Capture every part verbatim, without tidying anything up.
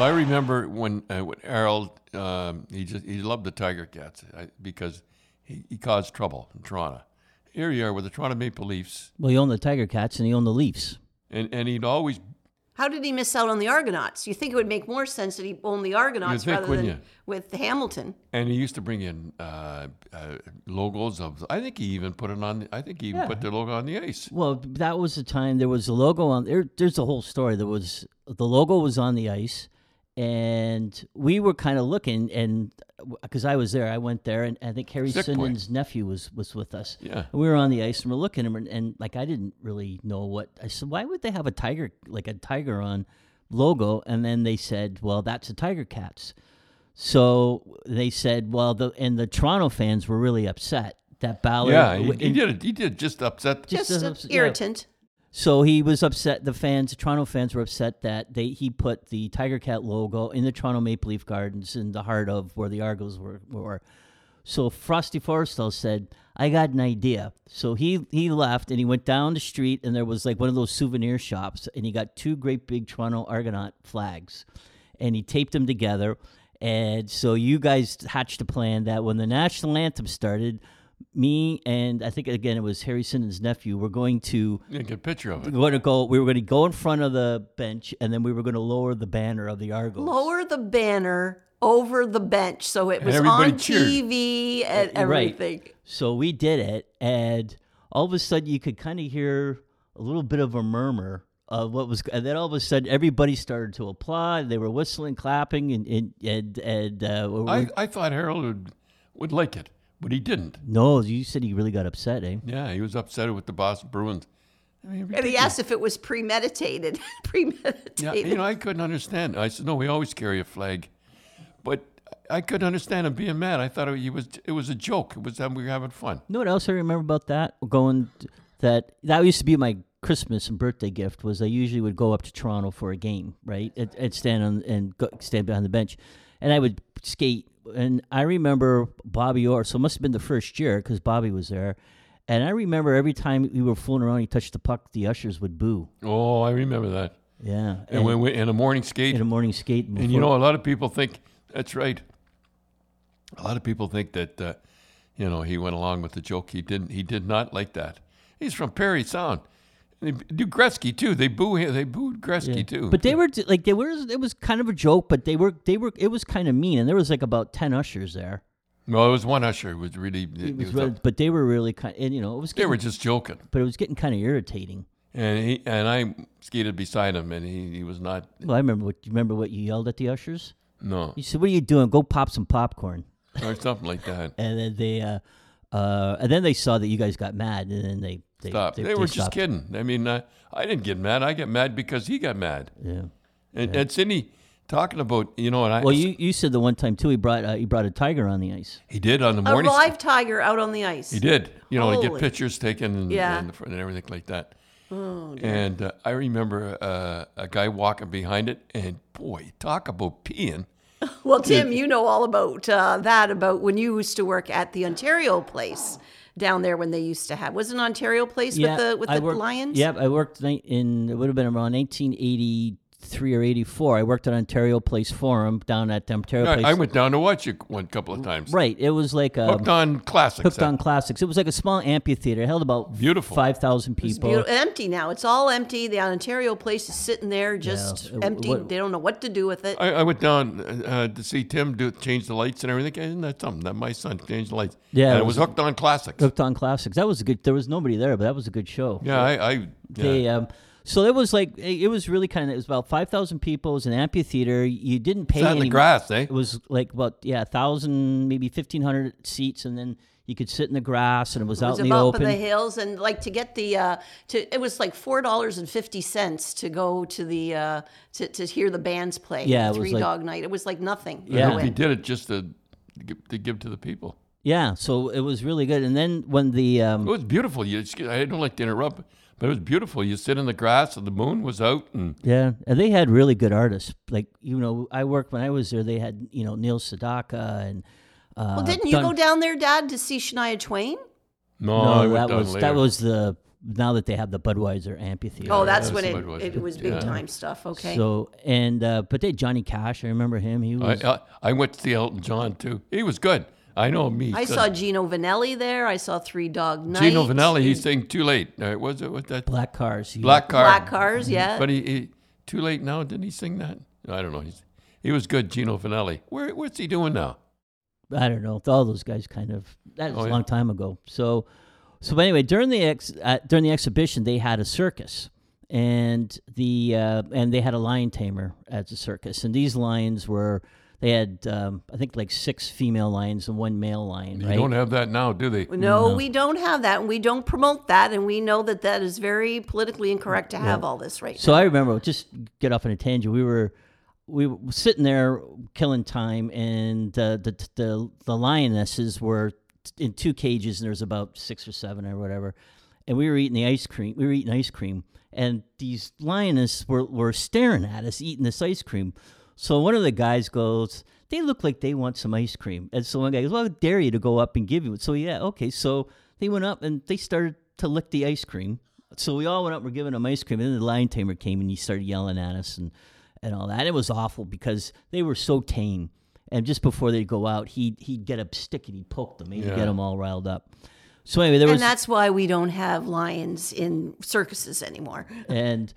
I remember when, uh, when Harold, um, he just he loved the Tiger Cats I, because he, he caused trouble in Toronto. Here you are with the Toronto Maple Leafs. Well, he owned the Tiger Cats and he owned the Leafs. And and he'd always... How did he miss out on the Argonauts? You think it would make more sense that he owned the Argonauts think, rather than you? with Hamilton? And he used to bring in uh, uh, logos of... I think he even put it on... I think he even Yeah. put the logo on the ice. Well, that was the time there was a logo on there. There's a whole story. There was the logo was on the ice, and we were kind of looking, and because I was there, I went there, and I think Harry Sick boy. Sinden's nephew was was with us. Yeah. And we were on the ice, and we're looking, and, and like I didn't really know what I said. Why would they have a tiger like a tiger on logo? And then they said, well, that's the Tiger Cats. So they said, well, the and the Toronto fans were really upset that Ballard. Yeah, he, w- he did it. He did just upset... Just Just as an ups- yeah. irritant. So he was upset. The fans, the Toronto fans, were upset that they he put the Tiger Cat logo in the Toronto Maple Leaf Gardens in the heart of where the Argos were. were. So Frosty Forrestal said, "I got an idea." So he he left and he went down the street and there was like one of those souvenir shops and he got two great big Toronto Argonaut flags, and he taped them together. And so you guys hatched a plan that when the national anthem started, me and I think again it was Harry Sinden's nephew were going to Yeah, get a picture of we it. were going to go. We were going to go in front of the bench, and then we were going to lower the banner of the Argos. Lower the banner over the bench so it And was everybody on cheered. T V and Uh, right. everything. So we did it, and all of a sudden you could kind of hear a little bit of a murmur of what was, and then all of a sudden everybody started to applaud. They were whistling, clapping, and and and, and uh, we- I, I thought Harold would, would like it, but he didn't. no, you said he really got upset, eh? Yeah, he was upset with the Boston Bruins. I mean, And he ridiculous. asked if it was premeditated. premeditated. Yeah, you know, I couldn't understand. I said, no, we always carry a flag. But I couldn't understand him being mad. I thought it was it was a joke. It was that we were having fun. You know what else I remember about that? Going t- that that used to be my Christmas and birthday gift. Was I usually would go up to Toronto for a game, right? I'd, I'd stand on and go, stand behind the bench, and I would skate. And I remember Bobby Orr. So it must have been the first year because Bobby was there. And I remember every time we were fooling around, he touched the puck, the ushers would boo. Oh, I remember that. Yeah, And, when we in a morning skate, in a morning skate. and you know, a lot of people think that's right. A lot of people think that uh, you know he went along with the joke. He didn't. He did not like that. He's from Parry Sound. They do Gretzky too. They boo him. They booed Gretzky Yeah. too. But they were t- like they were. It was kind of a joke, but they were they were. It was kind of mean, and there was like about ten ushers there. well, it was one usher who was really. It he was was really, up- but they were really kind. And you know, it was they getting, were just joking, but it was getting kind of irritating. and he and I skated beside him, and he, he was not. Well, I remember what you remember what you yelled at the ushers. No, You said, "What are you doing? Go pop some popcorn." or something like that. And then they, uh, uh, and then they saw that you guys got mad, and then they they Stop. They, were just stopped. kidding. I mean, uh, I didn't get mad. I get mad because he got mad. Yeah. And, and Sidney talking about, you know, and I. Well, you, you said the one time too he brought uh, he brought a tiger on the ice. He did on the A morning. live tiger out on the ice. He did. You know, to Holy. get pictures taken and, Yeah. and, and everything like that. Oh, and uh, I remember uh, a guy walking behind it, and boy, talk about peeing. Well, Tim, you know all about uh, that, about when you used to work at the Ontario Place down there when they used to have. Was it Ontario Place with the with I the worked, Lions? Yep, I worked ni- in, it would have been around nineteen eighty-three or eighty-four. I worked at Ontario Place Forum down at the Ontario Place. I, I went down to watch it one couple of times. Right, it was like a Hooked on classics. Hooked on Classics. It was like a small amphitheater. It held about Beautiful. five thousand It's people. beautiful. Empty now. It's all empty. The Ontario Place is sitting there just Yeah. empty. What- They don't know what to do with it. I, I went down uh, to see Tim do change the lights and everything. Isn't that something? That my son changed the lights. Yeah, and it it was was- hooked on classics. Hooked on Classics. That was a good. There was nobody there, but that was a good show. Yeah, I. I yeah. They, um, so it was like it it was really kind of. It was about five thousand people. It was an amphitheater. You didn't pay. Sat in the any- grass, eh? It was like about yeah, a thousand, maybe fifteen hundred seats, and then you could sit in the grass, and it was It out was in the up open. in the hills, and like to get the uh, to it was like four dollars and fifty cents to go to the uh, to to hear the bands play. Yeah, it was three like- dog night. It was like nothing. Yeah. to He win. did it just to give, to give to the people. Yeah, so it was really good. And then when the um, It was beautiful. You, I don't like to interrupt, but it was beautiful. You sit in the grass, and the moon was out, and yeah, and they had really good artists. Like you know, I worked when I was there. They had you know Neil Sedaka and. Uh, Well, didn't you Dun- go down there, Dad, to see Shania Twain? no, I No, went that down was later. that was the now that they have the Budweiser amphitheater. Oh, that's Yeah, when that's it, what it was. it was big Yeah. time stuff. Okay. So and uh, but they Johnny Cash, I remember him. He was I, I I went to see Elton John too. He was good. I know me. I saw Gino Vanelli there. I saw Three Dog Night. Gino Vanelli. He sang "Too Late." Uh, was it what that? Black Cars. He- Black Car. Black Cars, yeah. But he, he "Too Late" now. Didn't he sing that? I don't know. He's, he was good, Gino Vanelli. Where what's he doing now? I don't know. All those guys kind of that was Oh, a yeah. long time ago. So, so anyway, during the ex uh, during the exhibition, they had a circus, and the uh, and they had a lion tamer as a circus, and these lions were they had um, I think like six female lions and one male lion. You Right? don't have that now, do they? No, we don't have that, and we don't promote that, and we know that that is very politically incorrect to have all this right So now. I remember, just get off on a tangent. We were we were sitting there killing time, and uh, the the the lionesses were in two cages, and there was about six or seven or whatever, and we were eating the ice cream. We were eating ice cream, and these lionesses were were staring at us eating this ice cream. So one of the guys goes, "They look like they want some ice cream," and so one guy goes, "Well, I dare you to go up and give you it." So yeah, okay. So they went up and they started to lick the ice cream. So we all went up, we're giving them ice cream, and then the lion tamer came and he started yelling at us and, and all that. It was awful because they were so tame. And just before they'd go out, he'd, he'd get a stick and he'd poke them. He'd Yeah. get them all riled up. So anyway, there And was... that's why we don't have lions in circuses anymore. And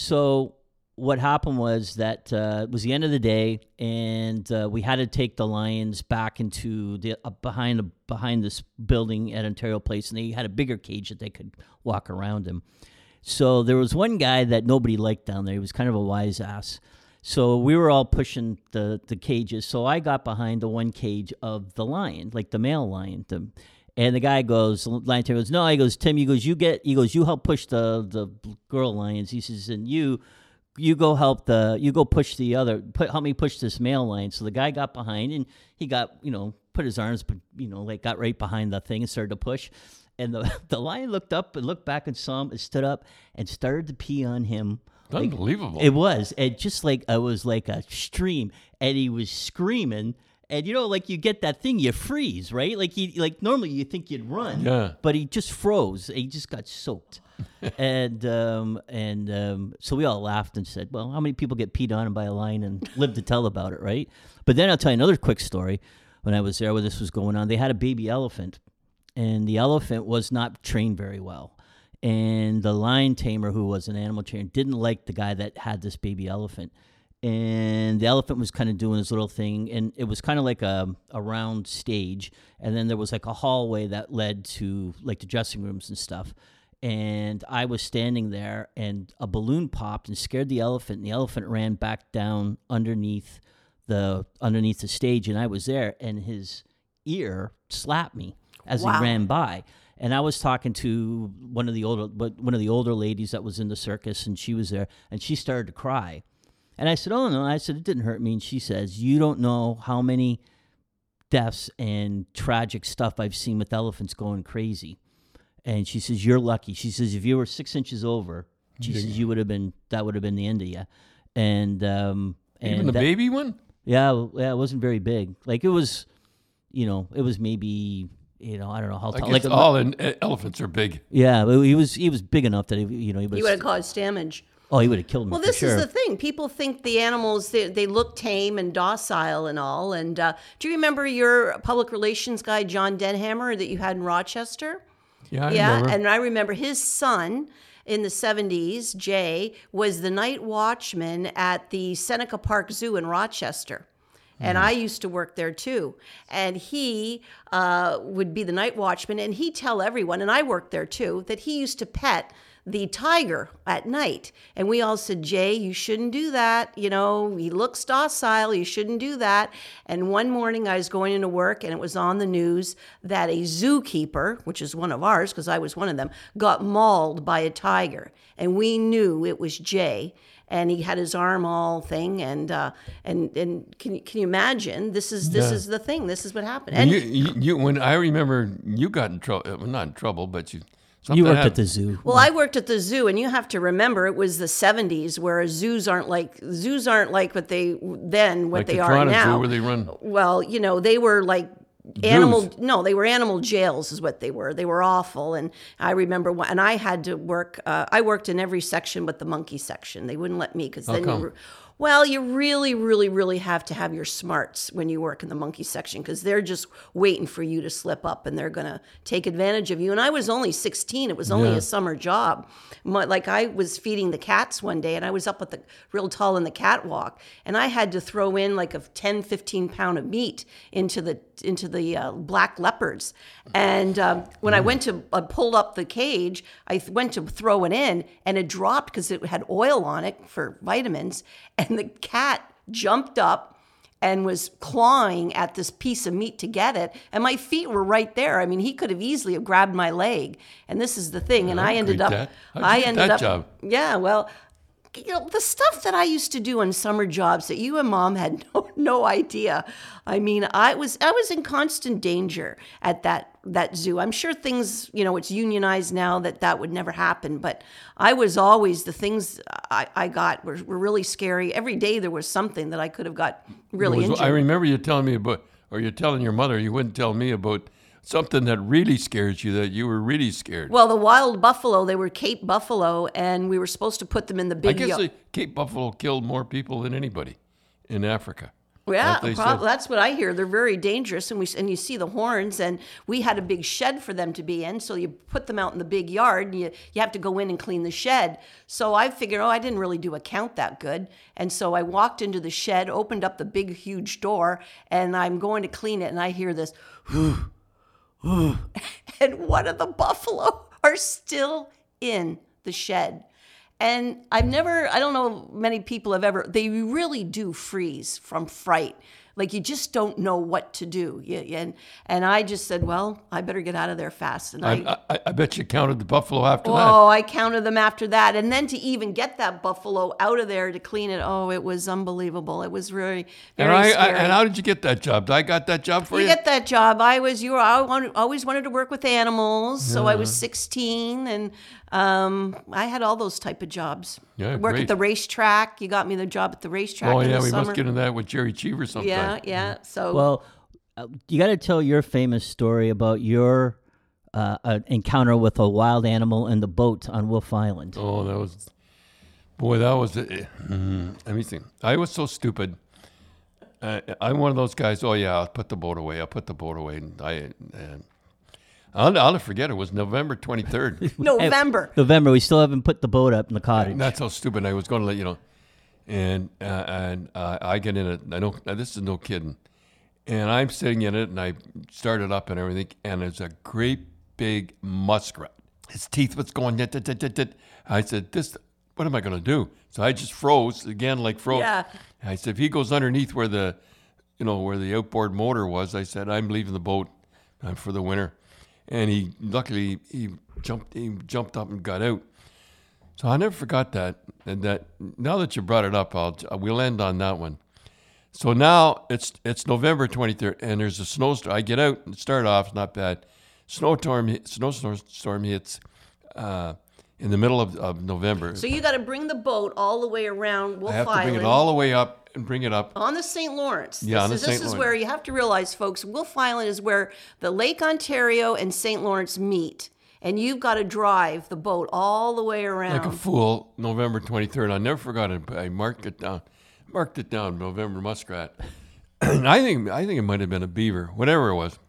so what happened was that uh, it was the end of the day, and uh, we had to take the lions back into the uh, behind the, behind this building at Ontario Place, and they had a bigger cage that they could walk around in. So there was one guy that nobody liked down there. He was kind of a wise ass. So we were all pushing the, the cages. So I got behind the one cage of the lion, like the male lion. The, and the guy goes, the lion tamer goes, no, he goes, Tim, he goes, you get, he goes, you help push the, the girl lions. He says, and you, you go help the, you go push the other, put, help me push this male lion. So the guy got behind and he got, you know, put his arms, you know, like got right behind the thing and started to push. And the, the lion looked up and looked back and saw him and stood up and started to pee on him. Unbelievable. It was, and just like it was like a stream, and he was screaming, and you know, like you get that thing, you freeze, right? Like he, like normally you think you'd run, Yeah. but he just froze. He just got soaked, and um, and um, so we all laughed and said, "Well, how many people get peed on by a lion and live to tell about it, right?" But then I'll tell you another quick story. When I was there, where this was going on, they had a baby elephant, and the elephant was not trained very well. And the lion tamer, who was an animal trainer, didn't like the guy that had this baby elephant. And the elephant was kind of doing his little thing, and it was kind of like a, a round stage. And then there was like a hallway that led to like the dressing rooms and stuff. And I was standing there, and a balloon popped and scared the elephant. And the elephant ran back down underneath the underneath the stage, and I was there, and his ear slapped me as Wow. he ran by. And I was talking to one of the older, but one of the older ladies that was in the circus, and she was there, and she started to cry. And I said, "Oh no!" I said, "It didn't hurt me." And she says, "You don't know how many deaths and tragic stuff I've seen with elephants going crazy." And she says, "You're lucky." She says, "If you were six inches over, she says you would have been that would have been the end of you." And um, and Even the that- baby one? yeah, well, yeah, it wasn't very big. Like it was, you know, it was maybe. You know, I don't know how I tall. guess Like, all in, uh, elephants are big. yeah, but he was he was big enough that he, you know he He was. would have caused damage. Oh, he would have killed me. Well, for this sure. is the thing. People think the animals, they, they look tame and docile and all. And uh, do you remember your public relations guy, John Denhammer, that you had in Rochester? Yeah, I yeah, remember. and I remember his son in the seventies, Jay, was the night watchman at the Seneca Park Zoo in Rochester. And I used to work there too. And he uh, would be the night watchman, and he'd tell everyone, and I worked there too, that he used to pet the tiger at night. And we all said, "Jay, you shouldn't do that. You know, he looks docile. You shouldn't do that." And one morning I was going into work, and it was on the news that a zookeeper, which is one of ours, because I was one of them, got mauled by a tiger. And we knew it was Jay. And he had his arm all thing, and uh, and and can you can you imagine? This is this Yeah. is the thing. This is what happened. And And you, you, you, when I remember you got in trouble, well, not in trouble, but you. Something You worked happened. at the zoo. well, I worked at the zoo, and you have to remember it was the seventies, where zoos aren't like zoos aren't like what they then what Like they the are Toronto now. Zoo where they run. Well, you know, they were like animal Zoos. no they were animal jails is what they were. They were awful. And I remember when, and I had to work uh, I worked in every section but the monkey section. They wouldn't let me because then come? you were, well, you really, really, really have to have your smarts when you work in the monkey section because they're just waiting for you to slip up and they're going to take advantage of you. And I was only sixteen. It was only Yeah. a summer job. My, like I was feeding the cats one day and I was up at the real tall in the catwalk and I had to throw in like a ten, fifteen pound of meat into the into the uh, black leopards. And um, when I went to uh, pull up the cage, I th- went to throw it in and it dropped because it had oil on it for vitamins. And the cat jumped up and was clawing at this piece of meat to get it. And my feet were right there. I mean, he could have easily have grabbed my leg. And this is the thing. And I ended great up, that. How'd you I get ended that up, job? yeah, well, you know, the stuff that I used to do on summer jobs that you and Mom had no, no idea. I mean, I was I was in constant danger at that that zoo. I'm sure things, you know, it's unionized now that that would never happen. But I was always, the things I, I got were, were really scary. Every day there was something that I could have got really It was- injured. I remember you telling me about, or you're telling your mother, you wouldn't tell me about something that really scares you, that you were really scared. Well, the wild buffalo, they were Cape buffalo, and we were supposed to put them in the I big guess yo- the Cape Buffalo killed more people than anybody in Africa. Yeah, What they prob- said. that's what I hear. They're very dangerous, and we and you see the horns. And we had a big shed for them to be in, so you put them out in the big yard, and you you have to go in and clean the shed. So I figured, oh, I didn't really do a count that good, and so I walked into the shed, opened up the big huge door, and I'm going to clean it, and I hear this, and one of the buffalo are still in the shed. And I've never, I don't know many people have ever, they really do freeze from fright. Like you just don't know what to do. You, and and I just said, well, I better get out of there fast. And I, I, I, I bet you counted the buffalo after that. oh, I counted them after that. And then to even get that buffalo out of there to clean it, oh, it was unbelievable. It was really, And, very I, I, scary. and how did you get that job? I got that job for You you? get that job. I was you were I wanted, always wanted to work with animals, so I was sixteen, and um, I had all those type of jobs. Yeah, work great. at the racetrack. You got me the job at the racetrack. Oh, in yeah, the we summer. must get in that with Jerry Cheever sometime. Yeah, yeah. So Well, uh, you got to tell your famous story about your uh, uh, encounter with a wild animal in the boat on Wolf Island. Oh, that was, boy, that was, uh, mm, let me think. I was so stupid. Uh, I'm one of those guys, oh, yeah, I'll put the boat away. I'll put the boat away. And I, and I'll, I'll never forget, it was November twenty-third. November. November, we still haven't put the boat up in the cottage. That's how stupid I was going to let you know. And uh, and uh, I get in it. I don't. This is no kidding. And I'm sitting in it, and I started up and everything. And there's a great big muskrat. His teeth was going. Dit, dit, dit, dit, dit. I said, "This. What am I going to do?" So I just froze again, like froze. Yeah. I said, "If he goes underneath where the, you know, where the outboard motor was," I said, "I'm leaving the boat uh, for the winter." And he luckily he jumped. He jumped up and got out. So I never forgot that. And that now that you brought it up, I'll we'll end on that one. So now it's it's November twenty-third, and there's a snowstorm. I get out and start off, it's not bad. Snowstorm, snowstorm hits uh, in the middle of, of November. So you got to bring the boat all the way around Wolf I have to Island. bring it all the way up and bring it up. On the Saint Lawrence. Yeah, this on the is, Saint This is Lawrence. where you have to realize, folks, Wolf Island is where the Lake Ontario and Saint Lawrence meet. And you've got to drive the boat all the way around. Like a fool, November twenty-third. I never forgot it. I marked it down. Marked it down, November muskrat. And I think I think it might have been a beaver, whatever it was.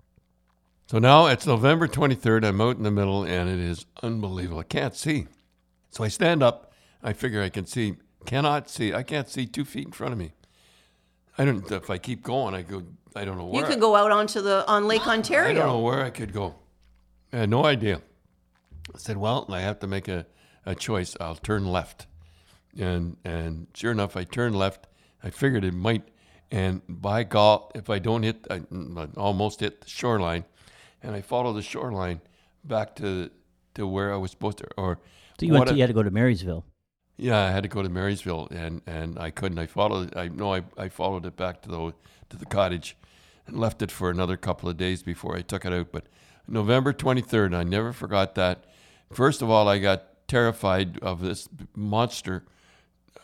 So now it's November twenty-third. I'm out in the middle, and it is unbelievable. I can't see. So I stand up. I figure I can see. Cannot see. I can't see two feet in front of me. I don't. If I keep going, I go. I don't know where. you could go out onto the on Lake Ontario. I don't know where I could go. I had no idea. I said, well, I have to make a, a choice. I'll turn left. And and sure enough, I turned left. I figured it might. And by God, if I don't hit, I almost hit the shoreline. And I followed the shoreline back to to where I was supposed to. Or So you went what to, I- you had to go to Marysville. yeah, I had to go to Marysville, and, and I couldn't. I followed. I no, I, I followed it back to the to the cottage, and left it for another couple of days before I took it out. But November twenty-third, I never forgot that. First of all, I got terrified of this monster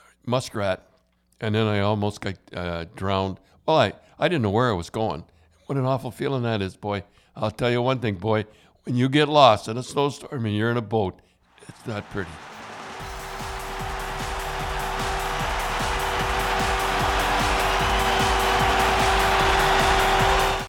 muskrat, and then I almost got uh, drowned. Well, I, I didn't know where I was going. what an awful feeling that is, boy. I'll tell you one thing, boy. When you get lost in a snowstorm and you're in a boat, it's not pretty.